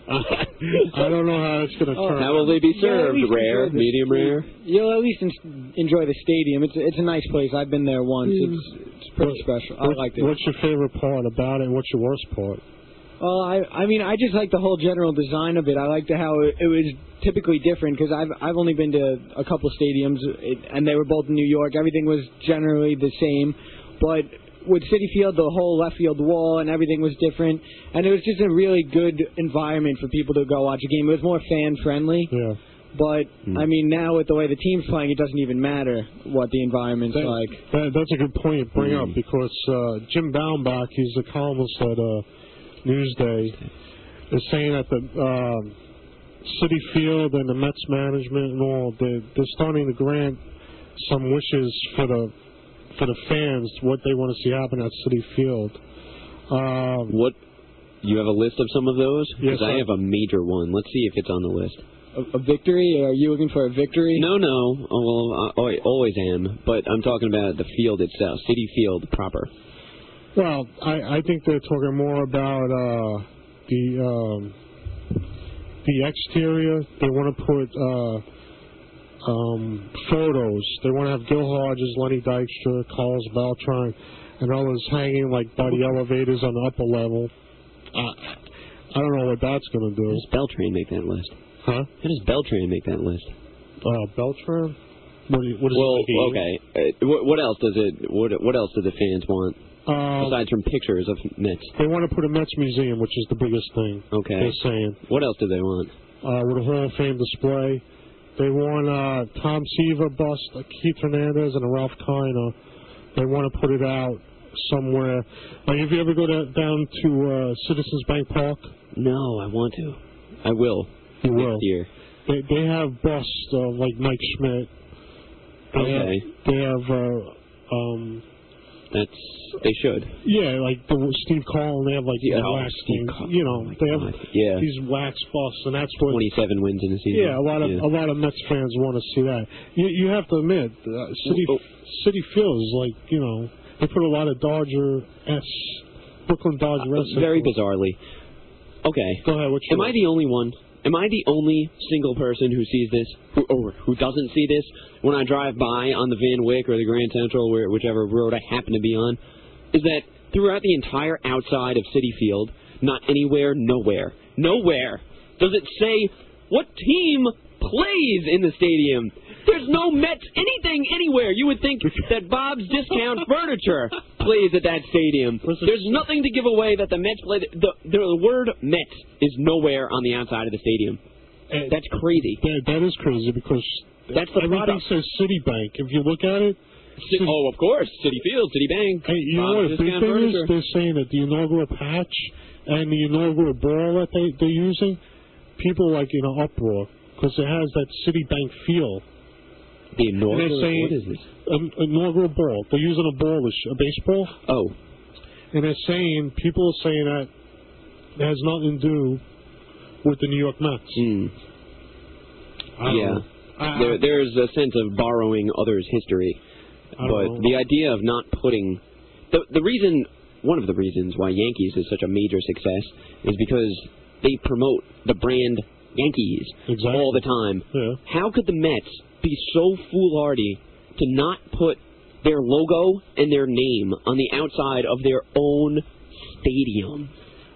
I don't know how it's going to turn. How will they be served? Rare, medium rare? You'll at least enjoy the stadium. It's a nice place. I've been there once. It's pretty special. I like it. What's your favorite part about it, and what's your worst part? Well, I mean, I just like the whole general design of it. I liked how it was typically different, because I've only been to a couple stadiums, and they were both in New York. Everything was generally the same, but with Citi Field, the whole left field wall and everything was different, and it was just a really good environment for people to go watch a game. It was more fan-friendly. Yeah. But, I mean, now with the way the team's playing, it doesn't even matter what the environment's like. That's a good point to bring up, because Jim Baumbach, he's a columnist at Newsday, is saying that the Citi Field and the Mets management and all, they're starting to grant some wishes for the fans, what they want to see happen at Citi Field. What? You have a list of some of those? Yes, Because I have a major one. Let's see if it's on the list. A victory? Are you looking for a victory? No. Oh, well, I always am. But I'm talking about the field itself, Citi Field proper. Well, I think they're talking more about the exterior. They want to put photos. They want to have Gil Hodges, Lenny Dykstra, Carlos Beltran, and others hanging like by the elevators on the upper level. I don't know what that's going to do. How does Beltran make that list? Huh? How does Beltran make that list? Beltran? What is okay. What else does it? What else do the fans want? Aside from pictures of Mets. They want to put a Mets museum, which is the biggest thing. Okay. They're saying. What else do they want? With a Hall of Fame display. They want Tom Seaver bust, Keith Hernandez, and a Ralph Kiner. They want to put it out somewhere. Like, if you ever go down to Citizens Bank Park? No, I want to. I will. You will. Next year. They have busts like Mike Schmidt. They have they should. Yeah, like Steve Carlin. They have like wax things. You know, they have these wax busts, and that's what 27 wins in a season. Yeah, a lot of Mets fans want to see that. You have to admit, Citi Field is like, you know, they put a lot of Brooklyn Dodger-esque. Very bizarrely. Okay. Go ahead. Am I the only one? Am I the only single person who sees this, who doesn't see this when I drive by on the Van Wyck or the Grand Central, whichever road I happen to be on? Is that throughout the entire outside of Citi Field, not anywhere, nowhere does it say what team plays in the stadium? There's no Mets anything anywhere. You would think that Bob's Discount Furniture plays at that stadium. There's nothing to give away that the Mets play. The word Mets is nowhere on the outside of the stadium. That's crazy. That is crazy, because that's the everything product. says Citibank. If you look at it, Oh, of course. City Field, City Bank. Hey, you know what the big thing is? They're saying that the inaugural patch and the inaugural ball that they're using, people are like in an uproar because it has that Citibank feel. The inaugural, and they're saying, what is this? Inaugural ball. They're using a ball, a baseball. Oh. And they're saying, people are saying that it has nothing to do with the New York Mets. There's a sense of borrowing others' history. But the idea of not putting... The reason, one of the reasons why Yankees is such a major success is because they promote the brand Yankees all the time. Yeah. How could the Mets be so foolhardy to not put their logo and their name on the outside of their own stadium?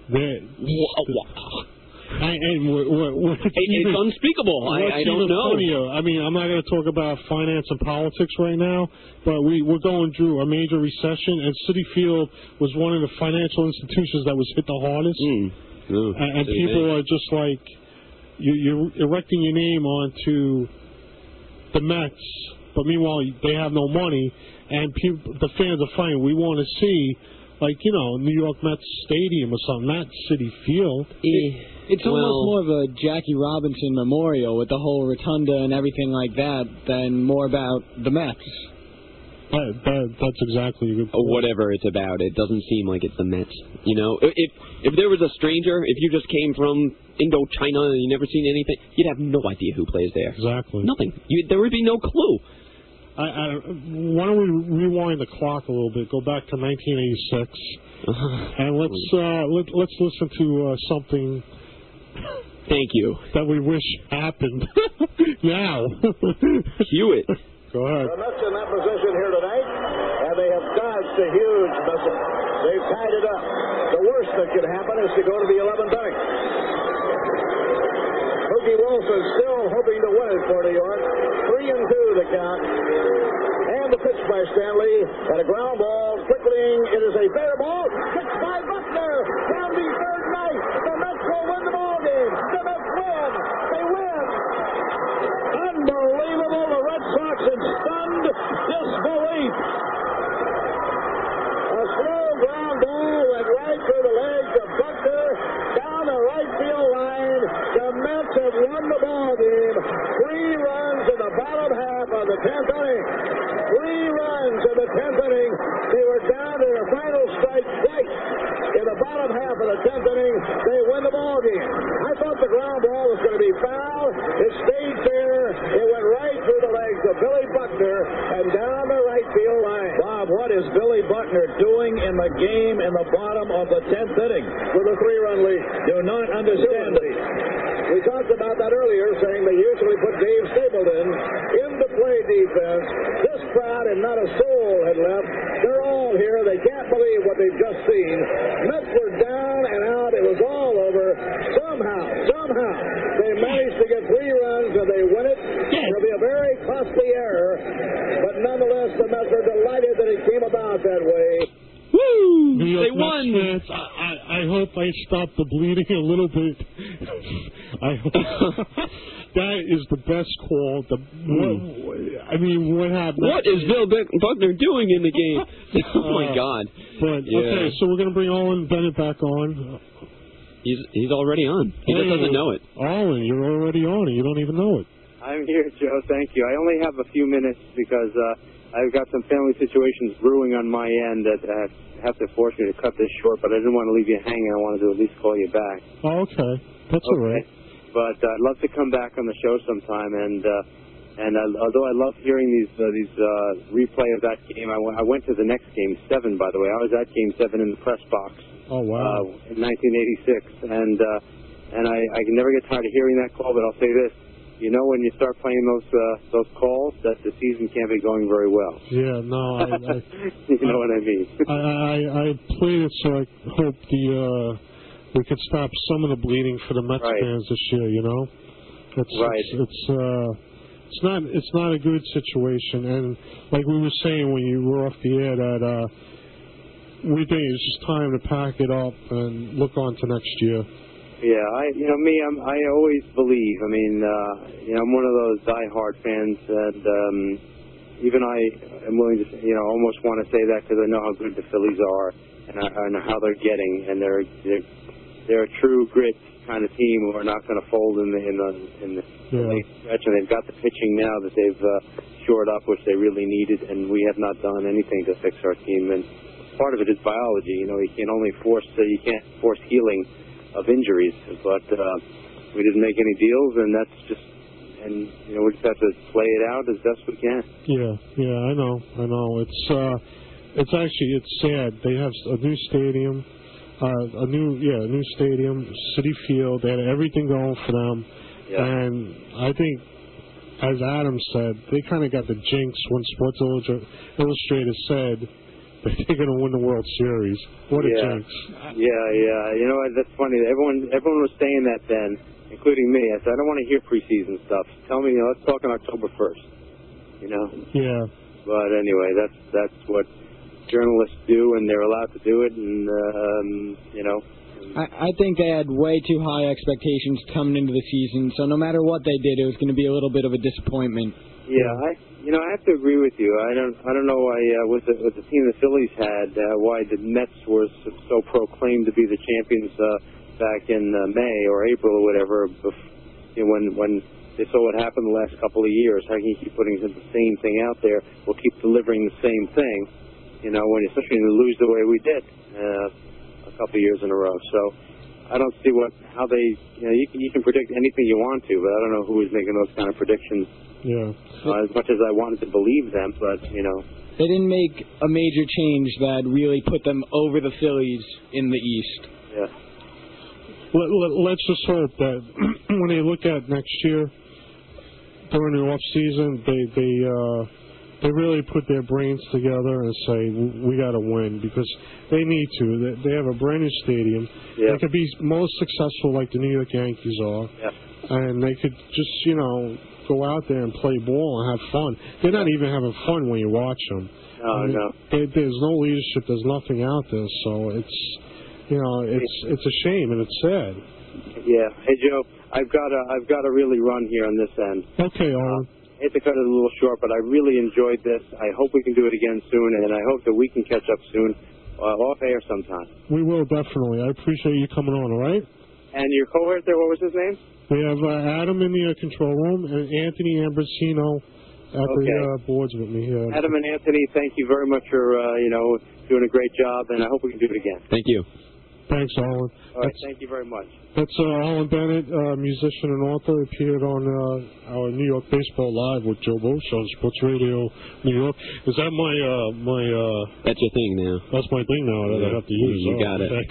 It's unspeakable. I don't know. Funnier? I mean, I'm not going to talk about finance and politics right now, but we're going through a major recession, and Citi Field was one of the financial institutions that was hit the hardest. And people are just like, you're erecting your name onto the Mets, but meanwhile they have no money, and the fans are fighting. We want to see, like, New York Mets Stadium or something, not Citi Field. It's almost more of a Jackie Robinson memorial with the whole rotunda and everything like that than more about the Mets. That's exactly a good point. Whatever it's about, it doesn't seem like it's the Mets. If there was a stranger, if you just came from Indochina and you never seen anything, you'd have no idea who plays there. Exactly. Nothing. There would be no clue. Why don't we rewind the clock a little bit, go back to 1986, and let's listen to something. Thank you. That we wish happened now. Cue it. Go ahead. The Mets in that position here tonight, and they have dodged a huge missile. They've tied it up. The worst that could happen is to go to the 11th inning. Mookie Wilson still hoping to win it for New York. 3-2 the count. And the pitch by Stanley. And a ground ball. Trickling. It is a fair ball. Pitched by Buckner. Down the third night. The Mets will win the ball game. The Mets win. They win. Unbelievable. The Red Sox in stunned disbelief. A slow ground ball went right through the legs of Buckner. Down the right field line. The Mets have won the ball game. 3 runs in the bottom half of the 10th inning. 3 runs in the 10th inning. They were down to their final strike twice. In the bottom half of the 10th inning, they win the ball game. I thought the ground ball was going to be foul. It stayed there. It went right through the legs of Billy Buckner and down the right field line. Bob, what is Billy Buckner doing in the game in the bottom of the 10th inning with a 3-run lead? Do not understand it. We talked about that earlier, saying they usually put Dave Stapleton in the play defense. This crowd and not a soul had left. They're all here. They can't believe what they've just seen. Mets were down and out. It was all over. Somehow, they managed to get 3 runs and they win it. It'll be a very costly error, but nonetheless, the Mets are delighted that it came about that way. Woo! They won. Fans, I hope I stop the bleeding a little bit. I hope that is the best call. What happened? What is Bill Buckner doing in the game? Oh my God! Okay, so we're going to bring Owen Bennett back on. He's already on. He just doesn't know it. Owen, you're already on, and you don't even know it. I'm here, Joe. Thank you. I only have a few minutes because I've got some family situations brewing on my end that have to force me to cut this short, but I didn't want to leave you hanging. I wanted to at least call you back. Oh, okay. That's all right. But I'd love to come back on the show sometime, and although I love hearing these replay of that game, I went to the next game, 7, by the way. I was at Game 7 in the press box. Oh, wow. In 1986, and I can never get tired of hearing that call, but I'll say this. You know, when you start playing those calls, that the season can't be going very well. Yeah, no, you know what I mean. I played it so I hope we could stop some of the bleeding for the Mets fans this year. You know, it's not a good situation, and like we were saying when you were off the air, that we think it's just time to pack it up and look on to next year. Yeah, I always believe. I mean, I'm one of those diehard fans that, even I am willing to, almost want to say that because I know how good the Phillies are and I know how they're getting, and they're a true grit kind of team who are not going to fold in the late stretch, and they've got the pitching now that they've shored up, which they really needed, and we have not done anything to fix our team. And part of it is biology. You can't force healing of injuries, but we didn't make any deals, and that's just. And we just have to play it out as best we can. Yeah, I know. It's sad. They have a new stadium, a new stadium, City Field. They had everything going for them, and I think, as Adam said, they kind of got the jinx when Sports Illustrated said that they're going to win the World Series. What a jinx! Yeah. You know what? That's funny. Everyone was saying that then, including me. I said, I don't want to hear preseason stuff. Tell me, let's talk on October 1st. Yeah. But anyway, that's what journalists do, and they're allowed to do it, and I think they had way too high expectations coming into the season, so no matter what they did, it was going to be a little bit of a disappointment. Yeah, I have to agree with you. I don't know why with the team the Phillies had, why the Mets were so proclaimed to be the champions back in May or April or whatever, when they saw what happened the last couple of years. How can you keep putting the same thing out there? We'll keep delivering the same thing, especially when you lose the way we did a couple of years in a row. So I don't see how they, you can predict anything you want to, but I don't know who is making those kind of predictions. Yeah. As much as I wanted to believe them, but they didn't make a major change that really put them over the Phillies in the East. Yeah. Let's just hope that when they look at next year during the off season, they really put their brains together and say we got to win, because they need to. They have a brand new stadium. Yeah. They could be most successful like the New York Yankees are, and they could just go out there and play ball and have fun. They're not even having fun when you watch them. No. There's no leadership. There's nothing out there, so it's. It's a shame and it's sad. Yeah. Hey, Joe, I've got to really run here on this end. Okay, Owen. I hate to cut it a little short, but I really enjoyed this. I hope we can do it again soon, and I hope that we can catch up soon, off air sometime. We will, definitely. I appreciate you coming on, all right? And your cohort there, what was his name? We have Adam in the control room and Anthony Ambrosino at the boards with me here. Adam and Anthony, thank you very much for doing a great job, and I hope we can do it again. Thank you. Thanks, Alan. All right, thank you very much. That's Alan Bennett, musician and author, appeared on our New York Baseball Live with Joe Bosch on Sports Radio New York. Is that my That's your thing now. That's my thing now that I have to use. You got it.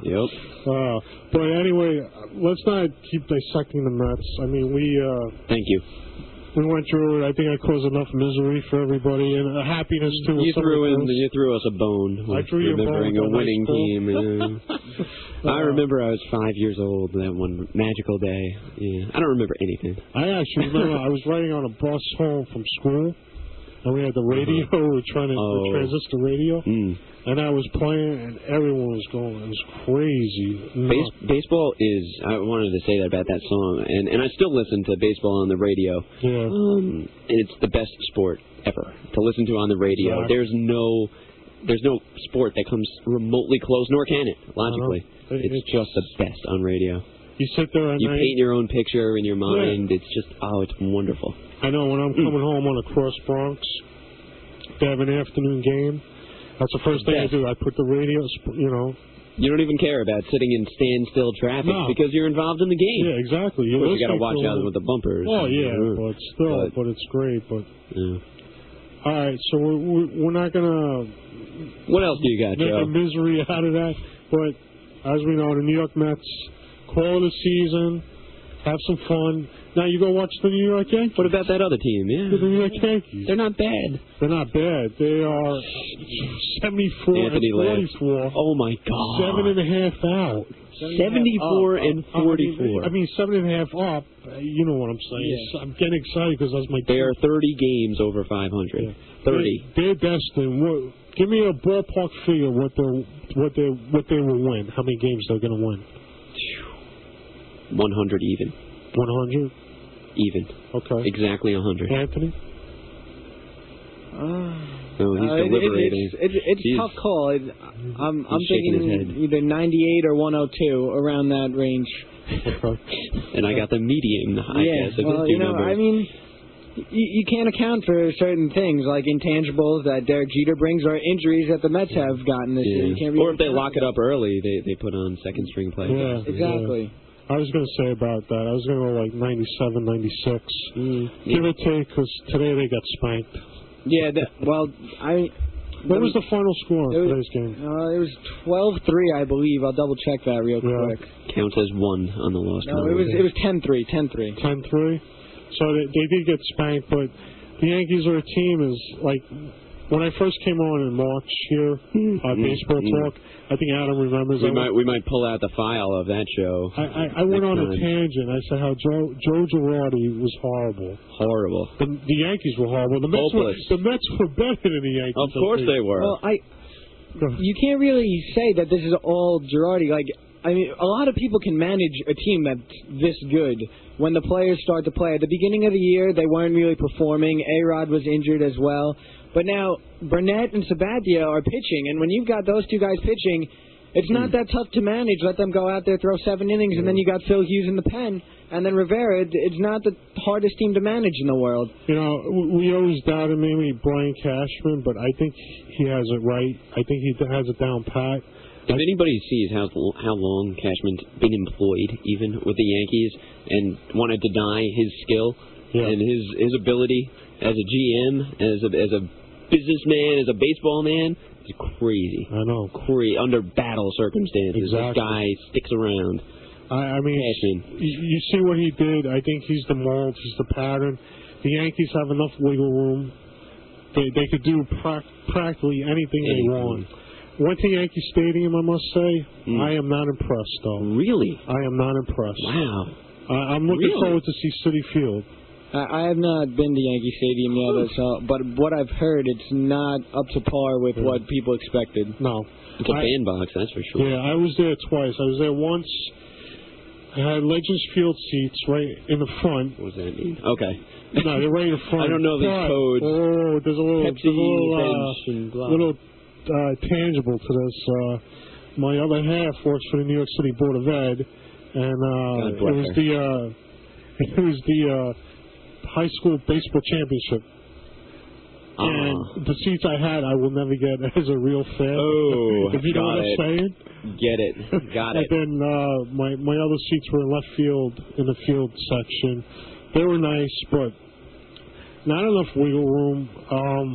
Yep. But anyway, let's not keep dissecting the Mets. I mean, Thank you. We went through it. I think I caused enough misery for everybody, and happiness too. You threw us a bone. I threw you a bone. Remembering a winning team. I remember I was 5 years old that one magical day. Yeah, I don't remember anything. I actually remember I was riding on a bus home from school, and we had the radio. We were trying to transistor radio, and I was playing, and everyone was going. It was crazy. Baseball is. I wanted to say that about that song, and I still listen to baseball on the radio. Yeah. And it's the best sport ever to listen to on the radio. Exactly. There's no sport that comes remotely close, nor can it, logically. It's just the best on radio. You sit there at you night. paint your own picture in your mind. Yeah. It's just, it's wonderful. I know when I'm coming home on a Cross Bronx, they have an afternoon game. That's the first thing I do. I put the radio, You don't even care about sitting in standstill traffic because you're involved in the game. Yeah, exactly. You got to watch out with the bumpers. Oh, yeah, but it's great. But all right, so we're not going to... What else do you got, Joe? Make a misery out of that. But as we know, the New York Mets, call of the season, have some fun. Now you go watch the New York Yankees. What about that other team? Yeah, the New York Yankees. They're not bad. They're not bad. They are 74 Anthony and 44. Oh my God! 7.5 out. 74 and 44. I mean 7.5 up. You know what I'm saying? Yeah. I'm getting excited because that's my. They are 30 games over 500. Yeah. 30. They're destined. Give me a ballpark figure what they will win. How many games they're going to win? 100 even. 100. Even. Okay. Exactly 100. Anthony? So he's deliberating. It's a tough call. I'm thinking either 98 or 102, around that range. And I got the median, I guess. Well, I mean, you can't account for certain things like intangibles that Derek Jeter brings or injuries that the Mets have gotten this year. You can't really or if they lock it up early, they put on second string players. Yeah, exactly. I was going to say about that. I was going to go like 97, 96. Give or take, because today they got spanked. Yeah, What was the final score of today's game? It was 12-3, I believe. I'll double check that real quick. Counts as 1 on the loss. No, it was 10-3. 10-3. 10-3. So they did get spanked, but the Yankees are a team. Is like when I first came on in March here, baseball talk. I think Adam remembers. We might pull out the file of that show. I went on a tangent. I said how Joe Girardi was horrible. Horrible. The Yankees were horrible. The Mets were better than the Yankees. Of course they were. Well, you can't really say that this is all Girardi. Like, I mean, a lot of people can manage a team that's this good when the players start to play. At the beginning of the year, they weren't really performing. A-Rod was injured as well. But now Burnett and Sabathia are pitching, and when you've got those two guys pitching, it's not that tough to manage. Let them go out there, throw 7 innings, and then you got Phil Hughes in the pen, and then Rivera. It's not the hardest team to manage in the world. You know, we always doubted maybe Brian Cashman, but I think he has it right. I think he has it down pat. If anybody sees how long Cashman's been employed, even with the Yankees, and want to deny his skill and his ability as a GM, as a businessman, as a baseball man, it's crazy. I know. Crazy. Under battle circumstances, this guy sticks around. I mean, you see what he did. I think he's the mold. He's the pattern. The Yankees have enough wiggle room. They could do practically anything they want. Went to Yankee Stadium, I must say. I am not impressed, though. Really? I am not impressed. Wow. I'm looking forward to see Citi Field. I have not been to Yankee Stadium yet, but what I've heard, it's not up to par with what people expected. No. It's a bandbox, that's for sure. Yeah, I was there twice. I was there once. I had Legends Field seats right in the front. What does that mean? Okay. No, they're right in front. I don't know these codes. Oh, there's a little, Pepsi, little tangible to this. My other half works for the New York City Board of Ed, and it was the high school baseball championship. And the seats I had, I will never get as a real fan. Oh, if you know what I'm saying. Get it. Got it. And then my other seats were in left field, in the field section. They were nice, but not enough wiggle room.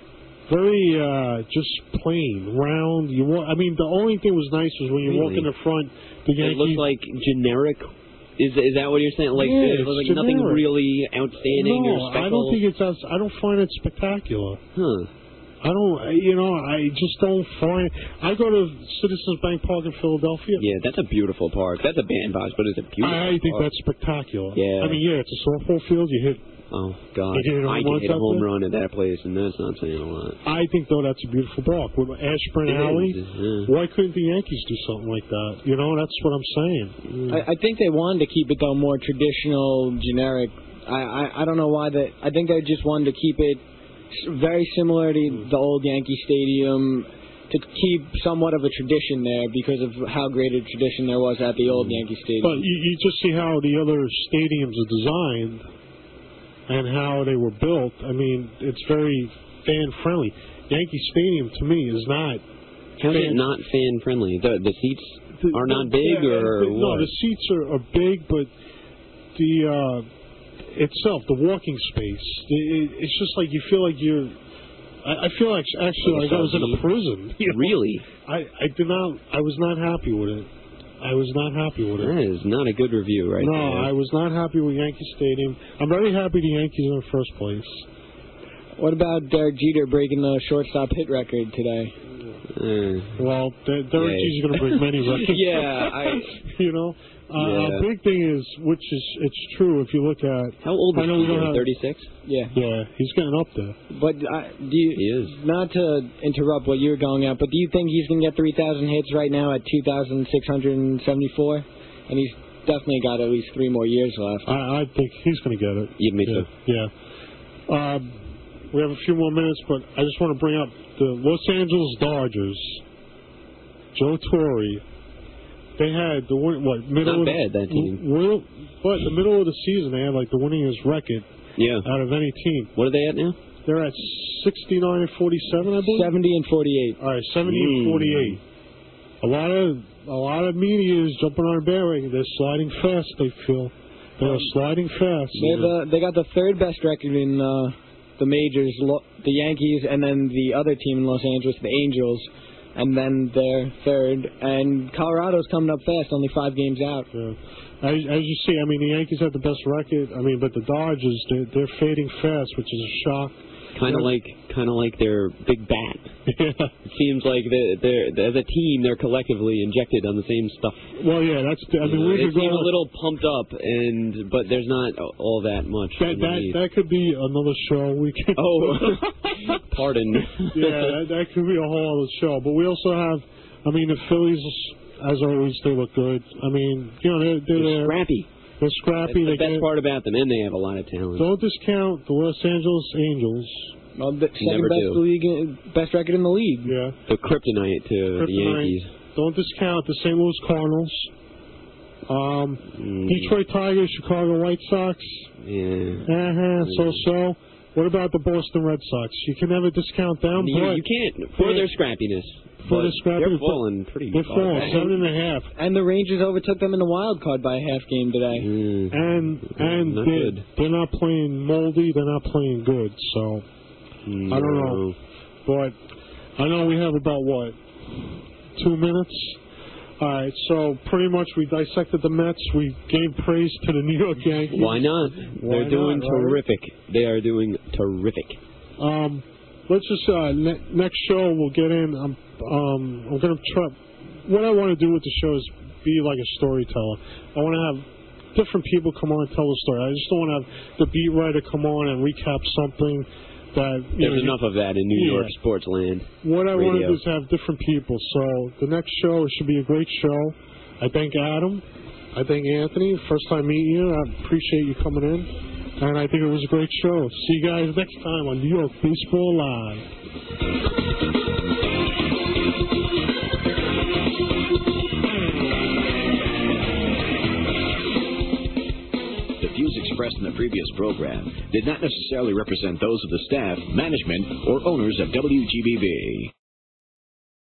Very just plain, round. I mean, the only thing was nice was when you walk in the front, the Yankees. It looked like generic. Is that what you're saying? Like, yeah, it was like nothing really outstanding or special? I don't think I don't find it spectacular. Huh. I just don't find. I go to Citizens Bank Park in Philadelphia. Yeah, that's a beautiful park. That's a bandbox, but it's a beautiful I think park. that's spectacular. Yeah. I mean, it's a softball field. You hit. Oh, God. I can hit a home run at that place, and that's not saying a lot. I think, though, that's a beautiful park. With Ashburn Alley, why couldn't the Yankees do something like that? You know, that's what I'm saying. I think they wanted to keep it, though, more traditional, generic. I don't know why. I think they just wanted to keep it very similar to the old Yankee Stadium, to keep somewhat of a tradition there because of how great a tradition there was at the old Yankee Stadium. But you just see how the other stadiums are designed and how they were built. I mean, it's very fan-friendly. Yankee Stadium, to me, is not... How is it not fan-friendly? The seats are not big, or what? No, the seats are big, but the itself, the walking space, it's just like you feel like you're... I feel like actually like I was in a prison. Really? I was not happy with it. I was not happy with it. That is not a good review right there. No, I was not happy with Yankee Stadium. I'm very happy the Yankees are in first place. What about Derek Jeter breaking the shortstop hit record today? Well, Derek Jeter's going to break many records. You know? A big thing is, it's true if you look at... How old is he? 36? Yeah, he's getting up there. But he is. Not to interrupt what you're going at, but do you think he's going to get 3,000 hits right now at 2,674? And he's definitely got at least 3 more years left. I think he's going to get it. Yeah, me too. Yeah. we have a few more minutes, but I just want to bring up the Los Angeles Dodgers. Joe Torre. They had the middle Not bad, that team. But the middle of the season, they had like the winningest record out of any team. What are they at now? They're at 69 and 47, I believe. 70 and 48. All right, 70 and 48. A lot of media is jumping on a bandwagon. They're sliding fast. They feel they're sliding fast. They got the third best record in the majors, the Yankees, and then the other team in Los Angeles, the Angels. And then they're third, and Colorado's coming up fast, only 5 games out. Yeah. As you see, I mean, the Yankees have the best record. I mean, but the Dodgers, they're fading fast, which is a shock. Kind of like their big bat. Yeah. It seems like they're as a team, they're collectively injected on the same stuff. Well, yeah, that's. I mean, we they could go seem a little pumped up, but there's not all that much. That could be another show. We can. Oh, pardon. Yeah, that could be a whole other show. But we also have. I mean, the Phillies, as always, they look good. I mean, you know, they're scrappy. They're scrappy. That's the best part about them, and they have a lot of talent. Don't discount the Los Angeles Angels. Well, the second best record in the league. Yeah. The kryptonite to the Yankees. Don't discount the St. Louis Cardinals. Detroit Tigers, Chicago White Sox. Yeah. So. What about the Boston Red Sox? You can never discount them. You can't for their scrappiness. They're falling pretty. They're falling 7.5. And the Rangers overtook them in the wild card by a half game today. And they're not playing moldy. They're not playing good. So I don't know. But I know we have about 2 minutes. All right, so pretty much we dissected the Mets. We gave praise to the New York Yankees. Why not? They're doing terrific. They are doing terrific. Let's just next show we'll get in. I'm gonna try. What I want to do with the show is be like a storyteller. I want to have different people come on and tell a story. I just don't want to have the beat writer come on and recap something. There's enough of that in New York sports land. What I want to do is have different people. So the next show should be a great show. I thank Adam. I thank Anthony. First time meeting you. I appreciate you coming in. And I think it was a great show. See you guys next time on New York Baseball Live. Expressed in the previous program did not necessarily represent those of the staff, management, or owners of WGBB.